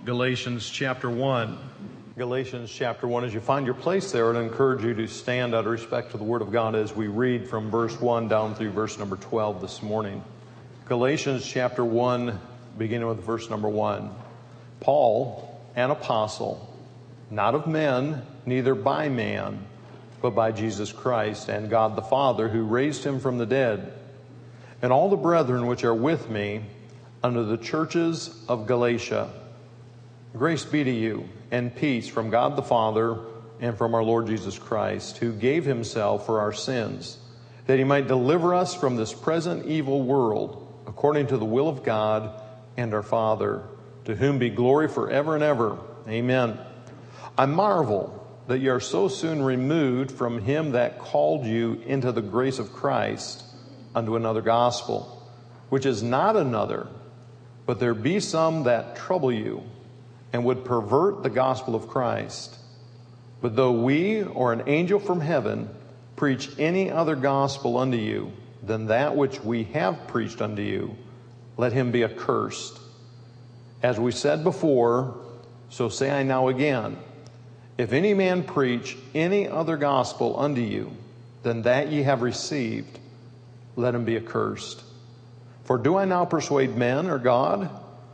Galatians chapter 1. Galatians chapter 1. As you find your place there, I'd encourage you to stand out of respect to the Word of God as we read from verse 1 down through verse number 12 this morning. Galatians chapter 1, beginning with verse number 1. Paul, an apostle, not of men, neither by man, but by Jesus Christ and God the Father, who raised him from the dead, and all the brethren which are with me unto the churches of Galatia. Grace be to you, and peace from God the Father and from our Lord Jesus Christ, who gave himself for our sins, that he might deliver us from this present evil world, according to the will of God and our Father, to whom be glory forever and ever. Amen. I marvel that ye are so soon removed from him that called you into the grace of Christ unto another gospel, which is not another, but there be some that trouble you, and would pervert the gospel of Christ. But though we or an angel from heaven preach any other gospel unto you than that which we have preached unto you, let him be accursed. As we said before, so say I now again, if any man preach any other gospel unto you than that ye have received, let him be accursed. For do I now persuade men or God?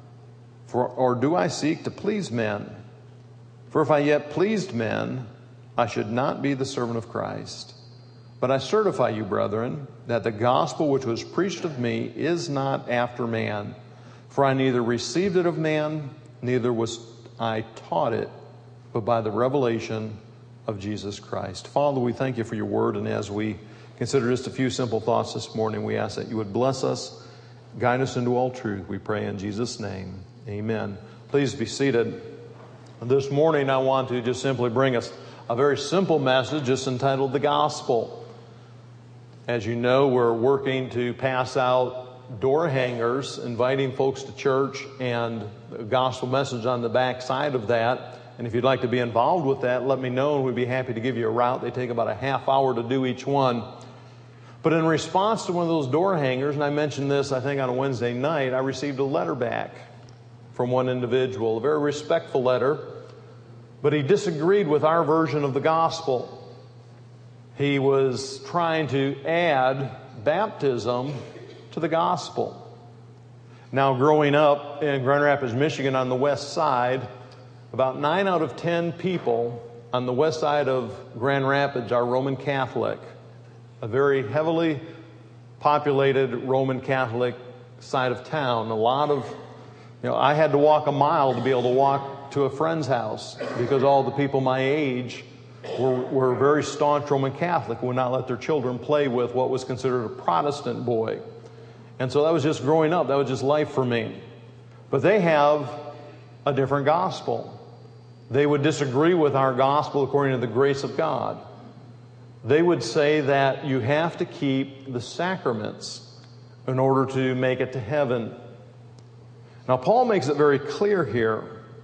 Or do I seek to please men? For if I yet pleased men, I should not be the servant of Christ. But I certify you, brethren, that the gospel which was preached of me is not after man. For I neither received it of man, neither was I taught it, but by the revelation of Jesus Christ. Father, we thank you for your word, and as we consider just a few simple thoughts this morning, we ask that you would bless us, guide us into all truth, we pray in Jesus' name. Amen. Please be seated. This morning I want to just simply bring us a very simple message just entitled The Gospel. As you know, we're working to pass out door hangers, inviting folks to church, and a gospel message on the back side of that. And if you'd like to be involved with that, let me know and we'd be happy to give you a route. They take about a half hour to do each one. But in response to one of those door hangers, and I mentioned this I think on a Wednesday night, I received a letter back from one individual, a very respectful letter, but he disagreed with our version of the gospel. He was trying to add baptism to the gospel. Now, growing up in Grand Rapids, Michigan on the west side, about 9 out of 10 people on the west side of Grand Rapids are Roman Catholic, a very heavily populated Roman Catholic side of town. A lot of I had to walk a mile to be able to walk to a friend's house because all the people my age were very staunch Roman Catholic, would not let their children play with what was considered a Protestant boy. And so that was just growing up. That was just life for me. But they have a different gospel. They would disagree with our gospel according to the grace of God. They would say that you have to keep the sacraments in order to make it to heaven. Now, Paul makes it very clear here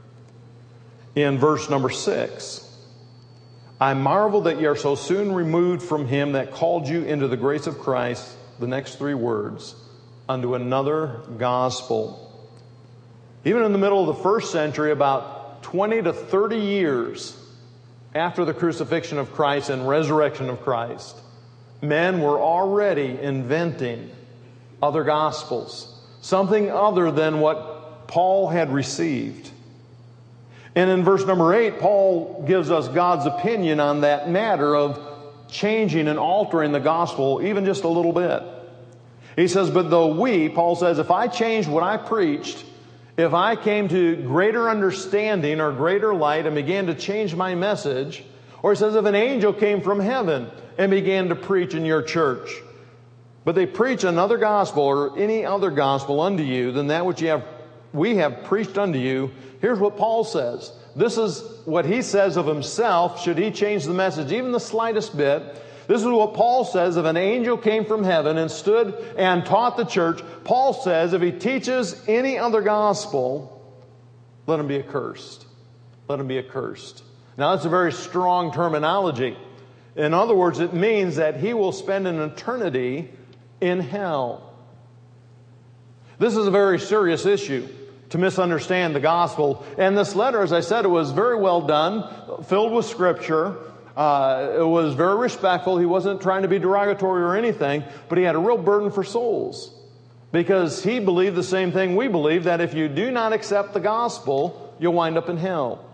in verse number 6. I marvel that ye are so soon removed from him that called you into the grace of Christ, the next 3 words, unto another gospel. Even in the middle of the first century, about 20 to 30 years after the crucifixion of Christ and resurrection of Christ, men were already inventing other gospels, something other than what Paul had received. And in verse number 8, Paul gives us God's opinion on that matter of changing and altering the gospel even just a little bit. He says, but though Paul says, if I changed what I preached, if I came to greater understanding or greater light and began to change my message, or he says, if an angel came from heaven and began to preach in your church, but they preach another gospel or any other gospel unto you than that which we have preached unto you. Here's what Paul says. This is what he says of himself should he change the message even the slightest bit. This is what Paul says if an angel came from heaven and stood and taught the church. Paul says if he teaches any other gospel, let him be accursed. Let him be accursed. Now that's a very strong terminology. In other words, it means that he will spend an eternity in hell. This is a very serious issue. to misunderstand the gospel. And this letter, as I said, it was very well done, filled with Scripture. It was very respectful. He wasn't trying to be derogatory or anything, but he had a real burden for souls. Because he believed the same thing we believe, that if you do not accept the gospel, you'll wind up in hell.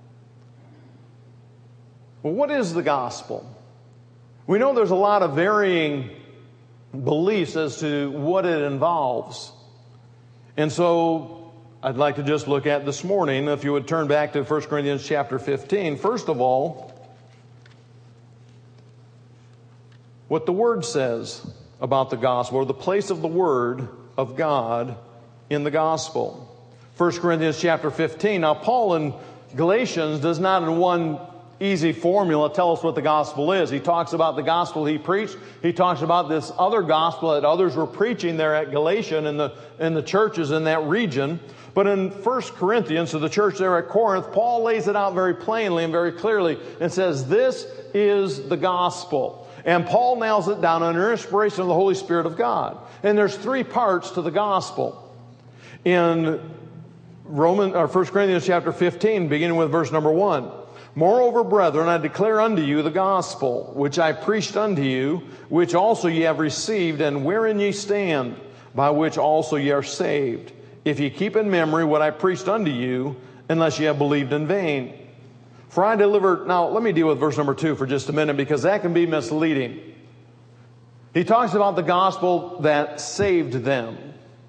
Well, what is the gospel? We know there's a lot of varying beliefs as to what it involves. And so I'd like to just look at this morning, if you would turn back to 1 Corinthians chapter 15. First of all, what the Word says about the gospel, or the place of the Word of God in the gospel. 1 Corinthians chapter 15. Now, Paul in Galatians does not in one easy formula tell us what the gospel is. He talks about the gospel he preached. He talks about this other gospel that others were preaching there at Galatia and in the churches in that region. But in 1 Corinthians, so the church there at Corinth, Paul lays it out very plainly and very clearly and says, this is the gospel. And Paul nails it down under inspiration of the Holy Spirit of God. And there's three parts to the gospel. In 1 Corinthians chapter 15, beginning with verse number 1. Moreover, brethren, I declare unto you the gospel, which I preached unto you, which also ye have received, and wherein ye stand, by which also ye are saved, if ye keep in memory what I preached unto you, unless ye have believed in vain. For I delivered... Now, let me deal with verse number 2 for just a minute, because that can be misleading. He talks about the gospel that saved them.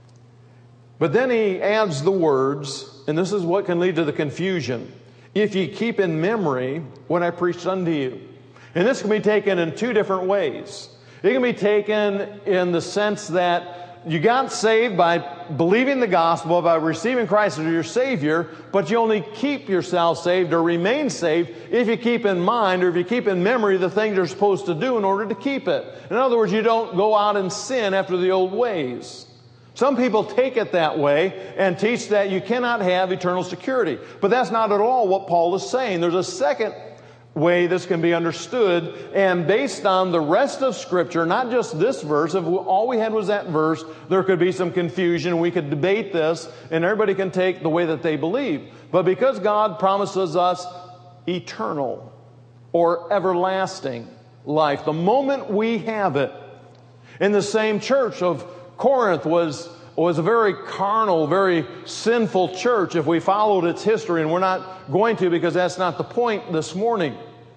But then he adds the words, and this is what can lead to the confusion. If ye keep in memory what I preached unto you. And this can be taken in two different ways. It can be taken in the sense that you got saved by believing the gospel, by receiving Christ as your Savior, but you only keep yourself saved or remain saved if you keep in mind or if you keep in memory the things you're supposed to do in order to keep it. In other words, you don't go out and sin after the old ways. Some people take it that way and teach that you cannot have eternal security. But that's not at all what Paul is saying. There's a second way this can be understood, and based on the rest of Scripture, not just this verse. If all we had was that verse, there could be some confusion. We could debate this, and everybody can take the way that they believe. But because God promises us eternal or everlasting life, the moment we have it, in the same church of Corinth was a very carnal, very sinful church if we followed its history, and we're not going to because that's not the point this morning.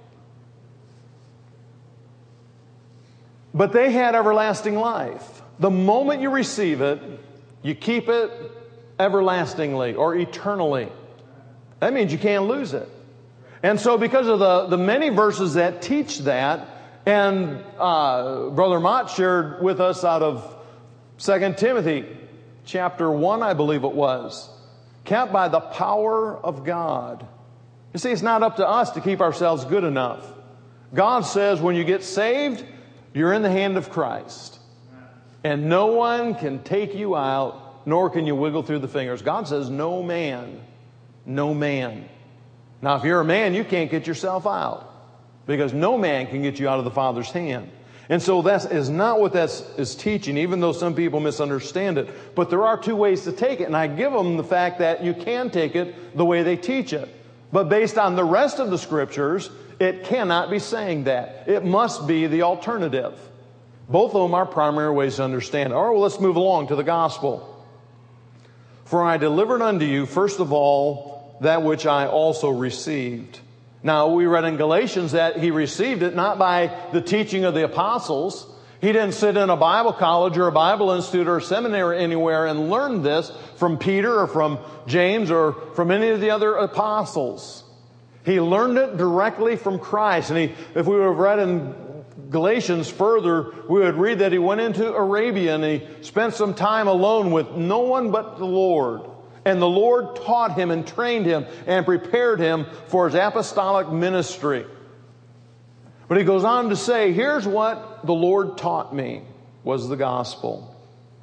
But they had everlasting life. The moment you receive it, you keep it everlastingly or eternally. That means you can't lose it. And so because of the many verses that teach that, and Brother Mott shared with us out of 2 Timothy chapter 1, I believe it was, kept by the power of God. You see, it's not up to us to keep ourselves good enough. God says when you get saved, you're in the hand of Christ. And no one can take you out, nor can you wiggle through the fingers. God says no man. No man. Now, if you're a man, you can't get yourself out, because no man can get you out of the Father's hand. And so that is not what that is teaching, even though some people misunderstand it. But there are two ways to take it, and I give them the fact that you can take it the way they teach it. But based on the rest of the Scriptures, it cannot be saying that. It must be the alternative. Both of them are primary ways to understand it. All right, well, let's move along to the gospel. For I delivered unto you, first of all, that which I also received. Now, we read in Galatians that he received it not by the teaching of the apostles. He didn't sit in a Bible college or a Bible institute or a seminary anywhere and learn this from Peter or from James or from any of the other apostles. He learned it directly from Christ. And if we would have read in Galatians further, we would read that he went into Arabia and he spent some time alone with no one but the Lord. And the Lord taught him and trained him and prepared him for his apostolic ministry. But he goes on to say, here's what the Lord taught me, was the gospel.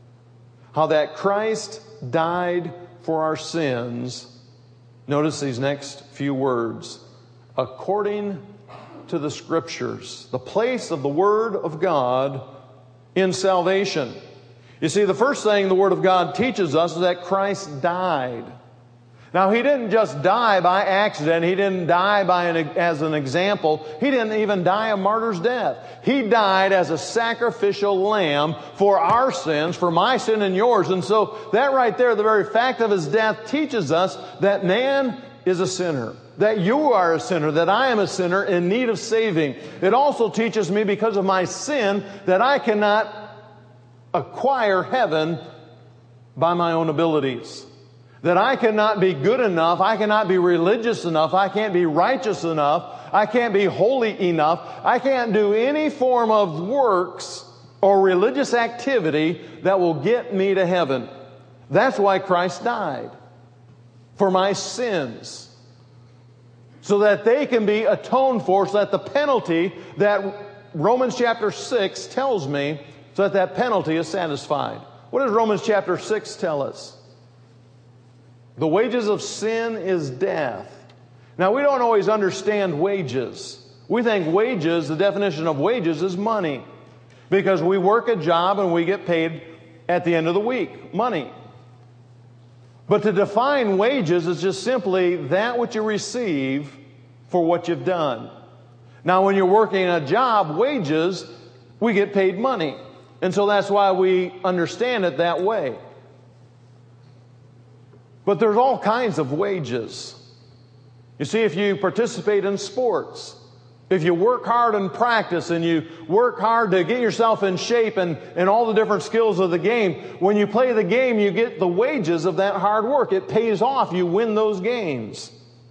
How that Christ died for our sins. Notice these next few words. According to the Scriptures, the place of the Word of God in salvation. You see, the first thing the Word of God teaches us is that Christ died. Now, He didn't just die by accident. He didn't die as an example. He didn't even die a martyr's death. He died as a sacrificial lamb for our sins, for my sin and yours. And so that right there, the very fact of His death teaches us that man is a sinner, that you are a sinner, that I am a sinner in need of saving. It also teaches me, because of my sin, that I cannot acquire heaven by my own abilities. That I cannot be good enough, I cannot be religious enough, I can't be righteous enough, I can't be holy enough, I can't do any form of works or religious activity that will get me to heaven. That's why Christ died. For my sins. So that they can be atoned for, so that the penalty that Romans chapter 6 tells me, so that that penalty is satisfied. What does Romans chapter 6 tell us? The wages of sin is death. Now, we don't always understand wages. We think wages, the definition of wages is money. Because we work a job and we get paid at the end of the week. Money. But to define wages is just simply that which you receive for what you've done. Now, when you're working a job, wages, we get paid money. And so that's why we understand it that way. But there's all kinds of wages. You see, if you participate in sports, if you work hard in practice and you work hard to get yourself in shape and all the different skills of the game, when you play the game, you get the wages of that hard work. It pays off. You win those games.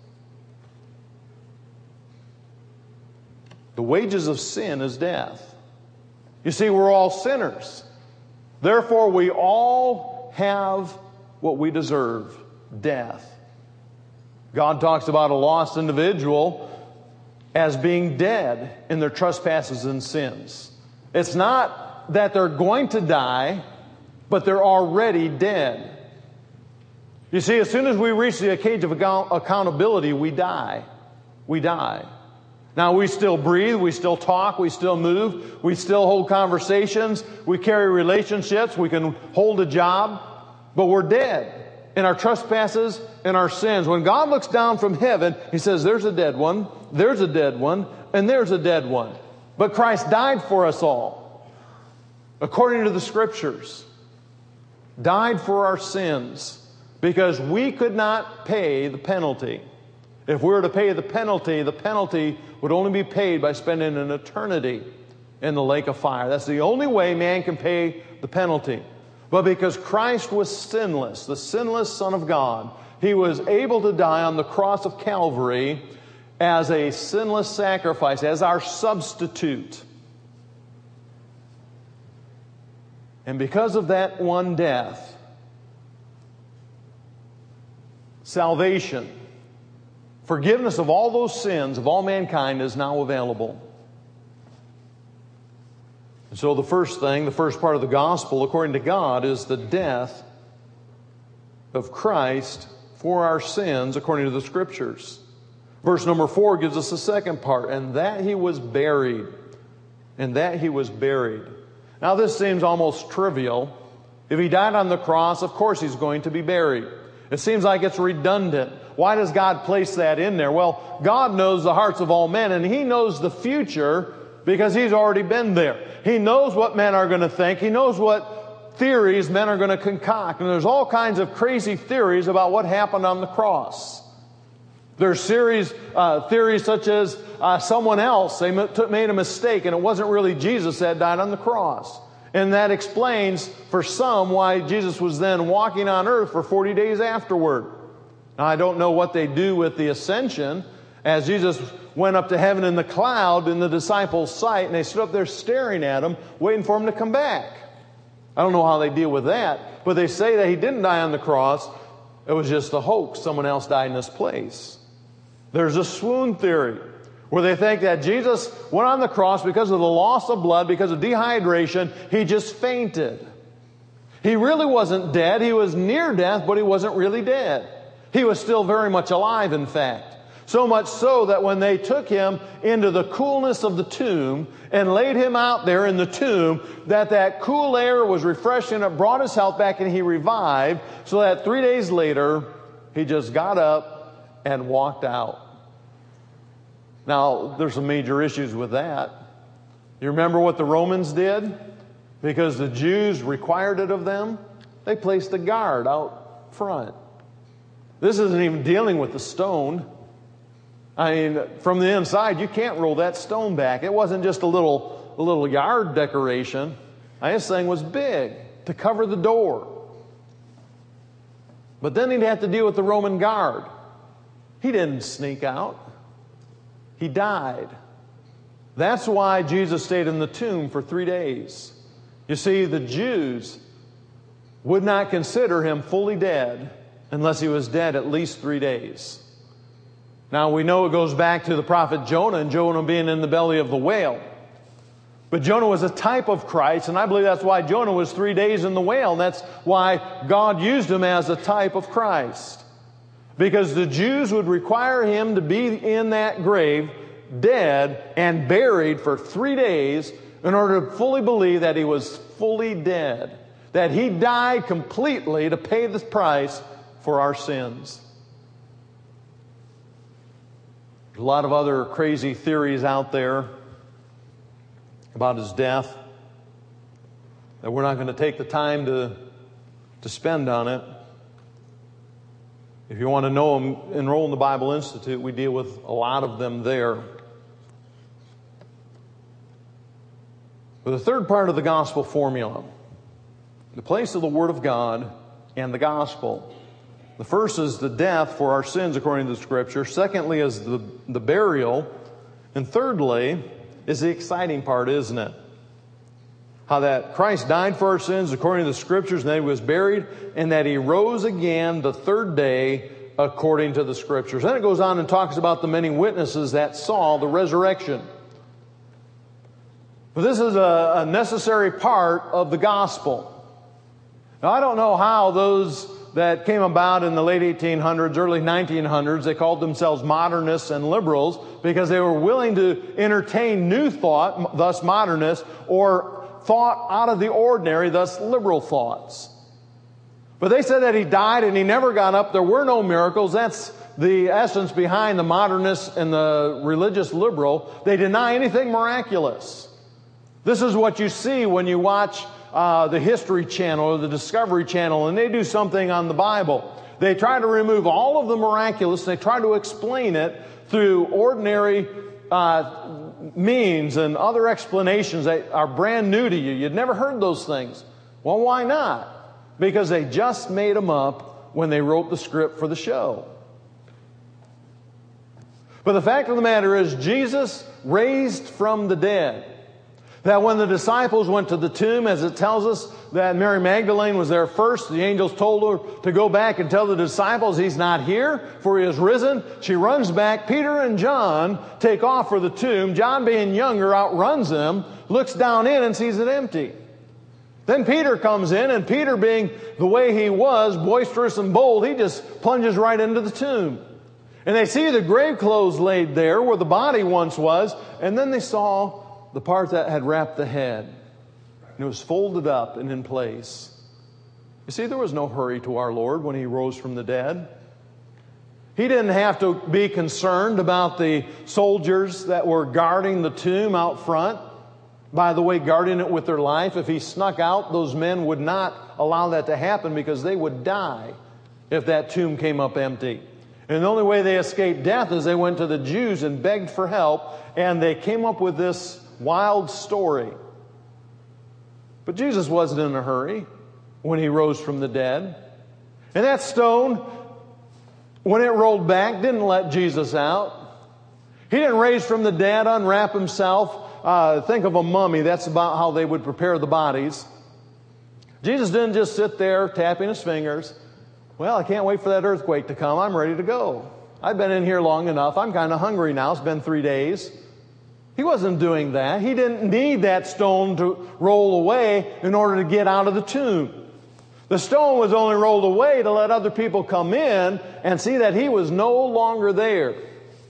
The wages of sin is death. You see, we're all sinners. Therefore, we all have what we deserve. Death. God talks about a lost individual as being dead in their trespasses and sins. It's not that they're going to die, but they're already dead. You see, as soon as we reach the age of accountability, we die. We die. Now, we still breathe, we still talk, we still move, we still hold conversations, we carry relationships, we can hold a job, but we're dead in our trespasses and our sins. When God looks down from heaven, He says, there's a dead one, there's a dead one, and there's a dead one. But Christ died for us all, according to the Scriptures. Died for our sins, because we could not pay the penalty. If we were to pay the penalty would only be paid by spending an eternity in the lake of fire. That's the only way man can pay the penalty. But because Christ was sinless, the sinless Son of God, He was able to die on the cross of Calvary as a sinless sacrifice, as our substitute. And because of that one death, salvation, forgiveness of all those sins of all mankind is now available. And so the first part of the gospel, according to God, is the death of Christ for our sins, according to the Scriptures. Verse number 4 gives us the second part, and that He was buried. And that He was buried. Now this seems almost trivial. If He died on the cross, of course He's going to be buried. It seems like it's redundant. Why does God place that in there? Well, God knows the hearts of all men, and He knows the future because He's already been there. He knows what men are going to think. He knows what theories men are going to concoct. And there's all kinds of crazy theories about what happened on the cross. There's theories such as someone else, they made a mistake and it wasn't really Jesus that died on the cross. And that explains for some why Jesus was then walking on earth for 40 days afterward. Now, I don't know what they do with the ascension, as Jesus went up to heaven in the cloud in the disciples' sight, and they stood up there staring at Him, waiting for Him to come back. I don't know how they deal with that, but they say that He didn't die on the cross. It was just a hoax. Someone else died in His place. There's a swoon theory, where they think that Jesus went on the cross because of the loss of blood, because of dehydration. He just fainted. He really wasn't dead. He was near death, but He wasn't really dead. He was still very much alive, in fact. So much so that when they took him into the coolness of the tomb and laid him out there in the tomb, that cool air was refreshing, it brought his health back, and he revived, so that 3 days later, he just got up and walked out. Now, there's some major issues with that. You remember what the Romans did? Because the Jews required it of them, they placed a guard out front. This isn't even dealing with the stone. I mean, from the inside, you can't roll that stone back. It wasn't just a little yard decoration. This thing was big to cover the door. But then he'd have to deal with the Roman guard. He didn't sneak out. He died. That's why Jesus stayed in the tomb for 3 days. You see, the Jews would not consider him fully dead unless he was dead at least 3 days. Now, we know it goes back to the prophet Jonah and Jonah being in the belly of the whale. But Jonah was a type of Christ, and I believe that's why Jonah was 3 days in the whale. And that's why God used him as a type of Christ. Because the Jews would require him to be in that grave, dead, and buried for 3 days in order to fully believe that he was fully dead. That he died completely to pay the price for our sins. There's a lot of other crazy theories out there about his death that we're not going to take the time to spend on it. If you want to know them, enroll in the Bible Institute. We deal with a lot of them there. But the third part of the gospel formula, the place of the Word of God and the gospel. The first is the death for our sins according to the Scripture. Secondly is the burial. And thirdly is the exciting part, isn't it? How that Christ died for our sins according to the Scriptures, and that he was buried, and that he rose again the third day according to the Scriptures. Then it goes on and talks about the many witnesses that saw the resurrection. But this is a necessary part of the gospel. Now, I don't know how those that came about in the late 1800s, early 1900s, they called themselves modernists and liberals because they were willing to entertain new thought, thus modernists, or thought out of the ordinary, thus liberal thoughts. But they said that he died and he never got up. There were no miracles. That's the essence behind the modernist and the religious liberal. They deny anything miraculous. This is what you see when you watch the History Channel or the Discovery Channel, and they do something on the Bible. They try to remove all of the miraculous. They try to explain it through ordinary means and other explanations that are brand new to you. You'd never heard those things. Well, why not? Because they just made them up when they wrote the script for the show. But the fact of the matter is, Jesus raised from the dead. That when the disciples went to the tomb, as it tells us that Mary Magdalene was there first, the angels told her to go back and tell the disciples he's not here, for he is risen. She runs back. Peter and John take off for the tomb. John, being younger, outruns them, looks down in and sees it empty. Then Peter comes in, and Peter, being the way he was, boisterous and bold, he just plunges right into the tomb. And they see the grave clothes laid there where the body once was, and then they saw the part that had wrapped the head. And it was folded up and in place. You see, there was no hurry to our Lord when he rose from the dead. He didn't have to be concerned about the soldiers that were guarding the tomb out front. By the way, guarding it with their life. If he snuck out, those men would not allow that to happen because they would die if that tomb came up empty. And the only way they escaped death is they went to the Jews and begged for help, and they came up with this wild story. But Jesus wasn't in a hurry when he rose from the dead. And that stone, when it rolled back, didn't let Jesus out. He didn't raise from the dead, unwrap himself. Think of a mummy. That's about how they would prepare the bodies. Jesus didn't just sit there tapping his fingers. Well, I can't wait for that earthquake to come. I'm ready to go. I've been in here long enough. I'm kind of hungry now. It's been 3 days. He wasn't doing that. He didn't need that stone to roll away in order to get out of the tomb. The stone was only rolled away to let other people come in and see that he was no longer there.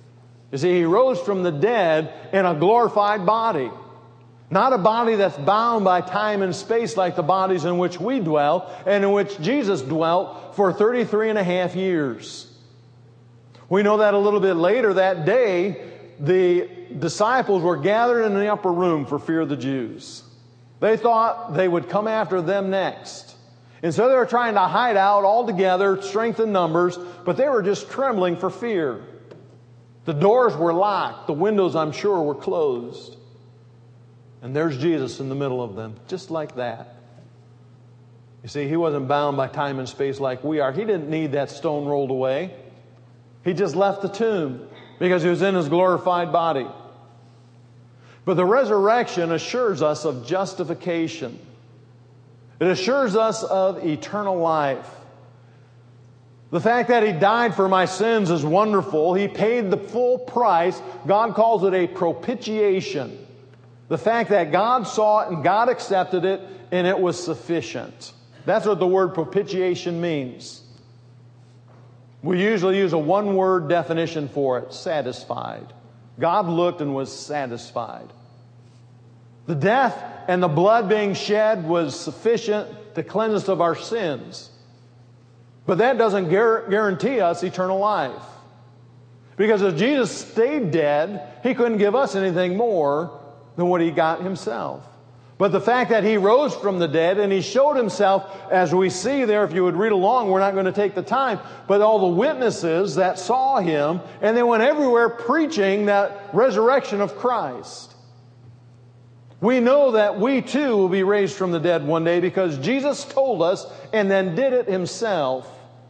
You see, He rose from the dead in a glorified body. Not a body that's bound by time and space like the bodies in which we dwell and in which Jesus dwelt for 33 and a half years. We know that a little bit later that day, the disciples were gathered in the upper room for fear of the Jews. They thought they would come after them next. And so they were trying to hide out all together, strength in numbers, but they were just trembling for fear. The doors were locked. The windows, I'm sure, were closed. And there's Jesus in the middle of them, just like that. You see, He wasn't bound by time and space like we are. He didn't need that stone rolled away. He just left the tomb because He was in His glorified body. But the resurrection assures us of justification. It assures us of eternal life. The fact that He died for my sins is wonderful. He paid the full price. God calls it a propitiation. The fact that God saw it and God accepted it and it was sufficient. That's what the word propitiation means. We usually use a one-word definition for it, satisfied. God looked and was satisfied. The death and the blood being shed was sufficient to cleanse us of our sins. But that doesn't guarantee us eternal life. Because if Jesus stayed dead, He couldn't give us anything more than what He got Himself. But the fact that He rose from the dead and He showed Himself, as we see there, if you would read along, we're not going to take the time, but all the witnesses that saw Him, and they went everywhere preaching that resurrection of Christ. We know that we too will be raised from the dead one day because Jesus told us and then did it Himself.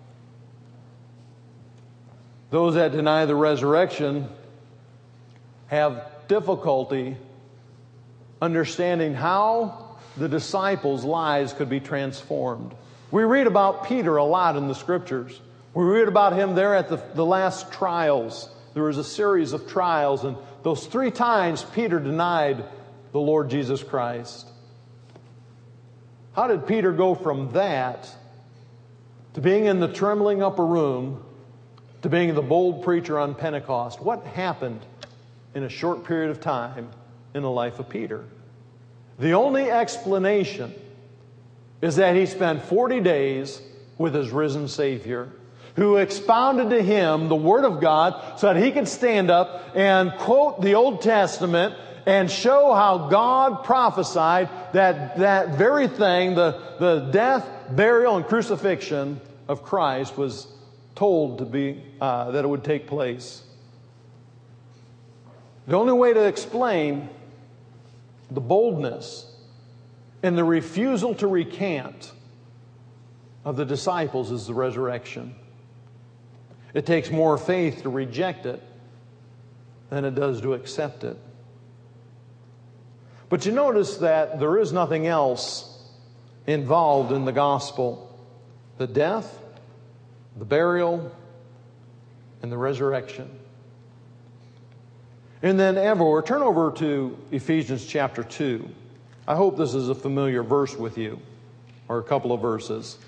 Those that deny the resurrection have difficulty understanding how the disciples' lives could be transformed. We read about Peter a lot in the Scriptures. We read about him there at the last trials. There was a series of trials, and those 3 times Peter denied the Lord Jesus Christ. How did Peter go from that to being in the trembling upper room to being the bold preacher on Pentecost? What happened in a short period of time in the life of Peter? The only explanation is that he spent 40 days with his risen Savior, who expounded to him the Word of God so that he could stand up and quote the Old Testament and show how God prophesied that very thing, the death, burial, and crucifixion of Christ was told to be, that it would take place. The only way to explain the boldness and the refusal to recant of the disciples is the resurrection. It takes more faith to reject it than it does to accept it. But you notice that there is nothing else involved in the gospel. The death, the burial, and the resurrection. And then turn over to Ephesians chapter 2. I hope this is a familiar verse with you, or a couple of verses.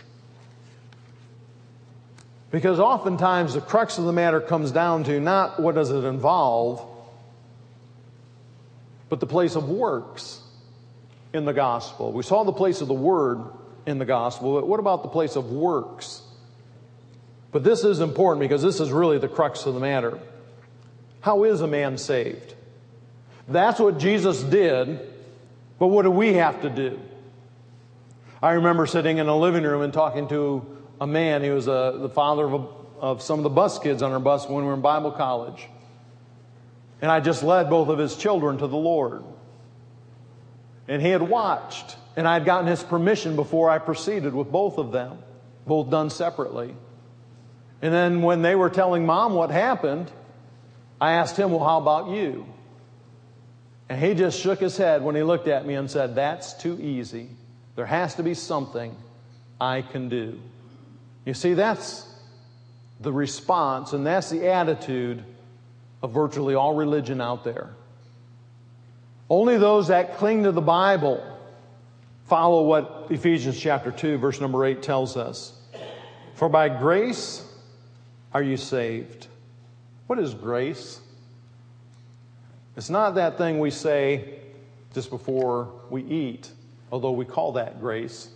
Because oftentimes the crux of the matter comes down to not what does it involve, but the place of works in the gospel. We saw the place of the Word in the gospel, but what about the place of works? But this is important because this is really the crux of the matter. How is a man saved? That's what Jesus did, but what do we have to do? I remember sitting in a living room and talking to a man. He was the father of some of the bus kids on our bus when we were in Bible college. And I just led both of his children to the Lord. And he had watched, and I had gotten his permission before I proceeded with both of them, both done separately. And then when they were telling Mom what happened, I asked him, well, how about you? And he just shook his head when he looked at me and said, that's too easy. There has to be something I can do. You see, that's the response, and that's the attitude of virtually all religion out there. Only those that cling to the Bible follow what Ephesians chapter 2, verse number 8 tells us. For by grace are you saved. What is grace? It's not that thing we say just before we eat, although we call that grace.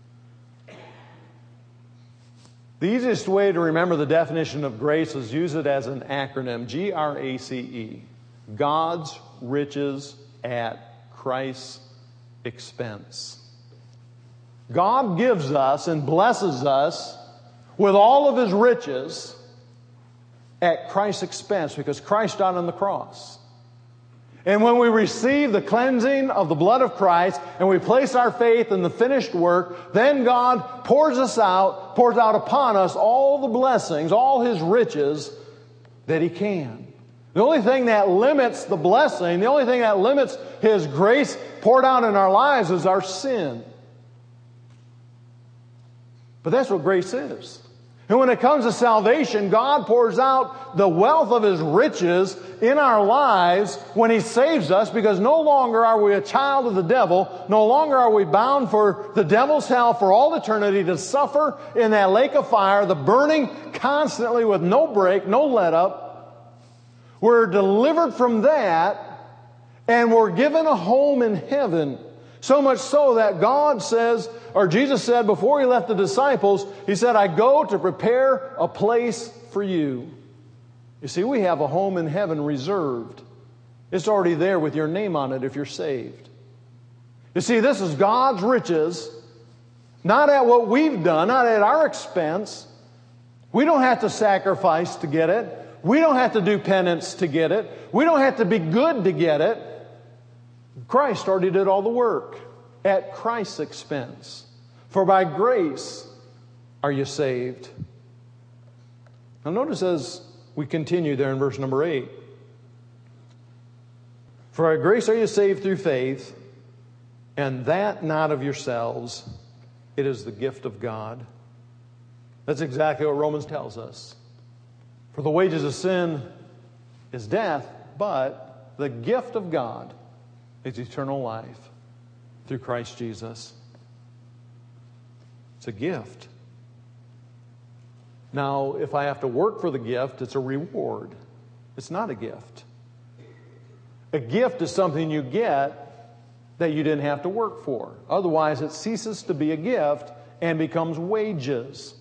The easiest way to remember the definition of grace is use it as an acronym, GRACE. God's riches at Christ's expense. God gives us and blesses us with all of His riches at Christ's expense because Christ died on the cross. And when we receive the cleansing of the blood of Christ and we place our faith in the finished work, then God pours out upon us all the blessings, all His riches that He can. The only thing that limits the blessing, the only thing that limits His grace poured out in our lives is our sin. But that's what grace is. And when it comes to salvation, God pours out the wealth of His riches in our lives when He saves us, because no longer are we a child of the devil. No longer are we bound for the devil's hell for all eternity to suffer in that lake of fire, the burning constantly with no break, no let up. We're delivered from that, and we're given a home in heaven. So much so that God says, or Jesus said before He left the disciples, He said, I go to prepare a place for you. You see, we have a home in heaven reserved. It's already there with your name on it if you're saved. You see, this is God's riches, not at what we've done, not at our expense. We don't have to sacrifice to get it. We don't have to do penance to get it. We don't have to be good to get it. Christ already did all the work at Christ's expense. For by grace are you saved. Now notice as we continue there in verse number 8. For by grace are you saved through faith, and that not of yourselves. It is the gift of God. That's exactly what Romans tells us. For the wages of sin is death, but the gift of God is eternal life through Christ Jesus. It's a gift. Now, if I have to work for the gift, it's a reward. It's not a gift. A gift is something you get that you didn't have to work for. Otherwise, it ceases to be a gift and becomes wages.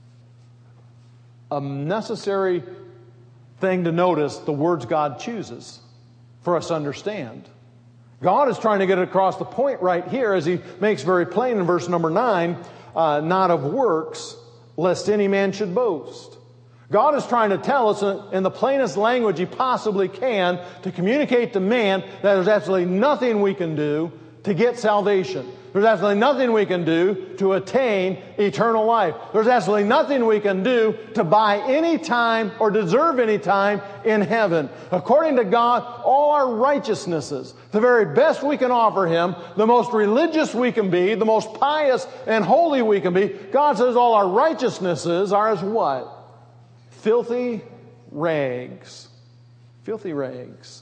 A necessary thing to notice, the words God chooses for us to understand. God is trying to get across the point right here as He makes very plain in verse number 9, not of works, lest any man should boast. God is trying to tell us in the plainest language He possibly can to communicate to man that there's absolutely nothing we can do to get salvation. There's absolutely nothing we can do to attain eternal life. There's absolutely nothing we can do to buy any time or deserve any time in heaven. According to God, all our righteousnesses, the very best we can offer Him, the most religious we can be, the most pious and holy we can be, God says all our righteousnesses are as what? Filthy rags. Filthy rags.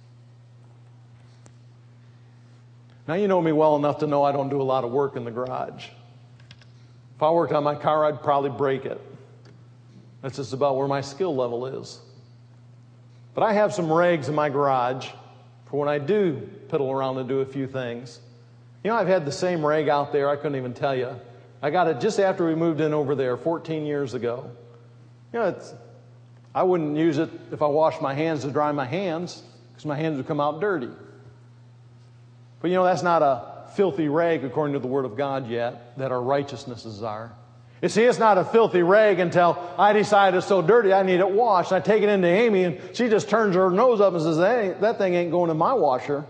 Now, you know me well enough to know I don't do a lot of work in the garage. If I worked on my car, I'd probably break it. That's just about where my skill level is. But I have some rags in my garage for when I do piddle around and do a few things. You know, I've had the same rag out there, I couldn't even tell you. I got it just after we moved in over there 14 years ago. You know, I wouldn't use it if I washed my hands to dry my hands, because my hands would come out dirty. But you know, that's not a filthy rag according to the Word of God yet, that our righteousnesses are. You see, it's not a filthy rag until I decide it's so dirty I need it washed. I take it into Amy and she just turns her nose up and says, that thing ain't going in my washer.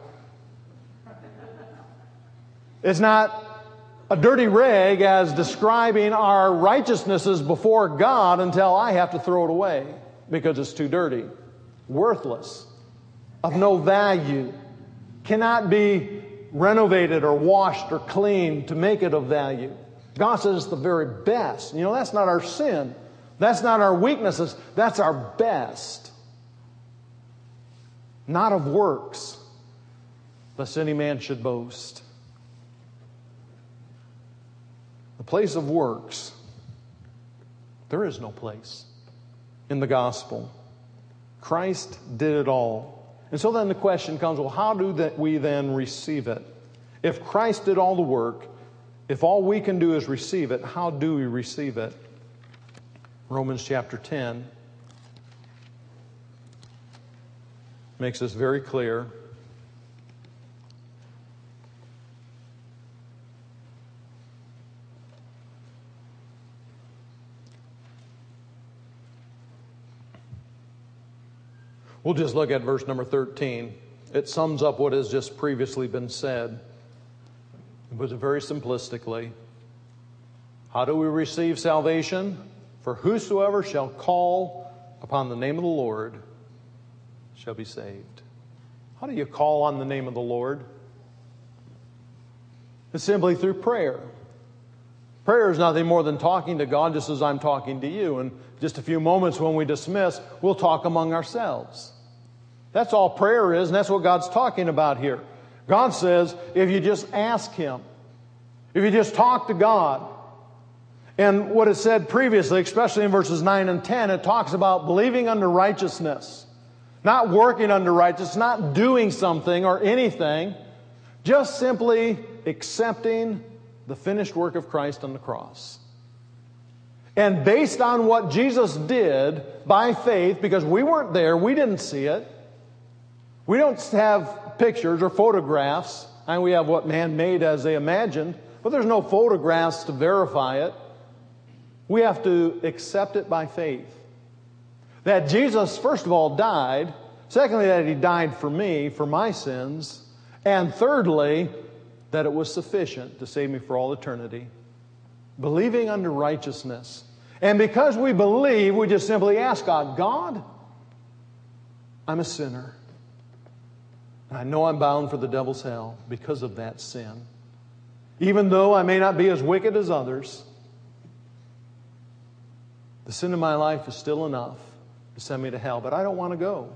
It's not a dirty rag as describing our righteousnesses before God until I have to throw it away because it's too dirty, worthless, of no value, cannot be renovated or washed or cleaned to make it of value. God says it's the very best. You know, that's not our sin. That's not our weaknesses. That's our best. Not of works, lest any man should boast. The place of works, there is no place in the gospel. Christ did it all. And so then the question comes, well, how do we then receive it? If Christ did all the work, if all we can do is receive it, how do we receive it? Romans chapter 10 makes this very clear. We'll just look at verse number 13. It sums up what has just previously been said. It puts it very simplistically. How do we receive salvation? For whosoever shall call upon the name of the Lord shall be saved. How do you call on the name of the Lord? It's simply through prayer. Prayer is nothing more than talking to God just as I'm talking to you. And just a few moments when we dismiss, we'll talk among ourselves. That's all prayer is, and that's what God's talking about here. God says, if you just ask Him, if you just talk to God, and what is said previously, especially in verses 9 and 10, it talks about believing unto righteousness, not working unto righteousness, not doing something or anything, just simply accepting the finished work of Christ on the cross. And based on what Jesus did by faith, because we weren't there, we didn't see it, we don't have pictures or photographs, and we have what man made as they imagined, but there's no photographs to verify it. We have to accept it by faith. That Jesus, first of all, died. Secondly, that He died for me, for my sins. And thirdly, that it was sufficient to save me for all eternity. Believing unto righteousness. And because we believe, we just simply ask God, God, I'm a sinner. And I know I'm bound for the devil's hell because of that sin. Even though I may not be as wicked as others, the sin in my life is still enough to send me to hell, but I don't want to go.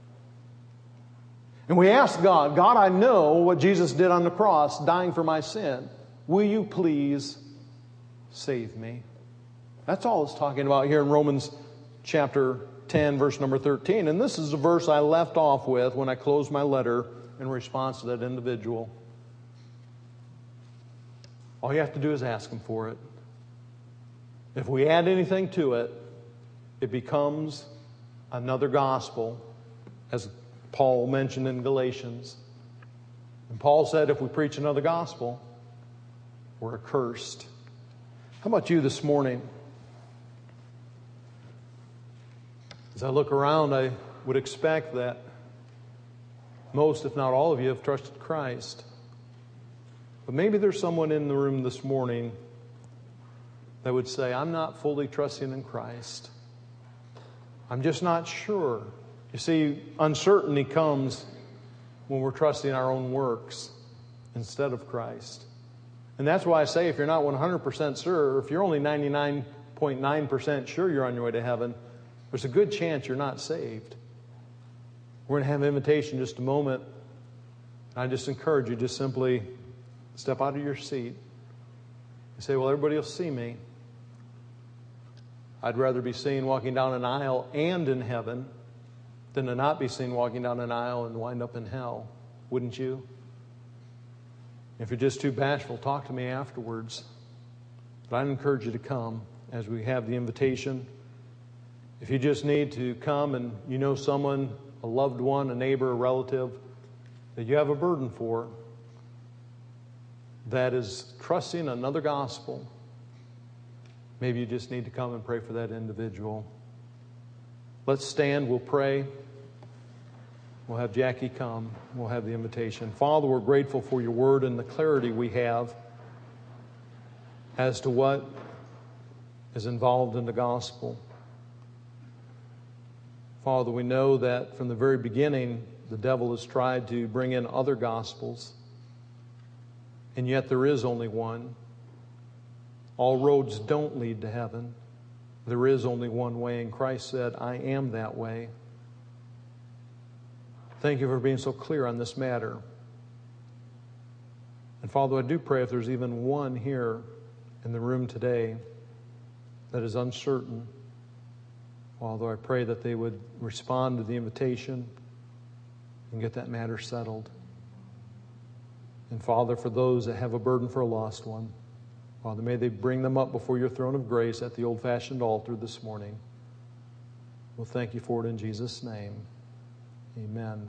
And we ask God, God, I know what Jesus did on the cross, dying for my sin. Will you please save me? That's all it's talking about here in Romans chapter 10, verse number 13. And this is the verse I left off with when I closed my letter in response to that individual. All you have to do is ask Him for it. If we add anything to it, it becomes another gospel, as Paul mentioned in Galatians. And Paul said if we preach another gospel, we're accursed. How about you this morning? As I look around, I would expect that most, if not all of you, have trusted Christ. But maybe there's someone in the room this morning that would say, I'm not fully trusting in Christ. I'm just not sure. You see, uncertainty comes when we're trusting our own works instead of Christ. And that's why I say if you're not 100% sure, if you're only 99.9% sure you're on your way to heaven, there's a good chance you're not saved. We're going to have an invitation in just a moment. I just encourage you, just simply step out of your seat. You say, well, everybody will see me. I'd rather be seen walking down an aisle and in heaven than to not be seen walking down an aisle and wind up in hell. Wouldn't you? If you're just too bashful, talk to me afterwards. But I'd encourage you to come as we have the invitation. If you just need to come and you know someone, a loved one, a neighbor, a relative, that you have a burden for, that is trusting another gospel, maybe you just need to come and pray for that individual. Let's stand, we'll pray. We'll have Jackie come. We'll have the invitation. Father, we're grateful for your word and the clarity we have as to what is involved in the gospel. Father, we know that from the very beginning, the devil has tried to bring in other gospels, and yet there is only one. All roads don't lead to heaven. There is only one way, and Christ said, I am that way. Thank you for being so clear on this matter. And Father, I do pray if there's even one here in the room today that is uncertain, Father, I pray that they would respond to the invitation, and get that matter settled. And Father, for those that have a burden for a lost one, Father, may they bring them up before your throne of grace at the old-fashioned altar this morning. We'll thank you for it in Jesus' name. Amen.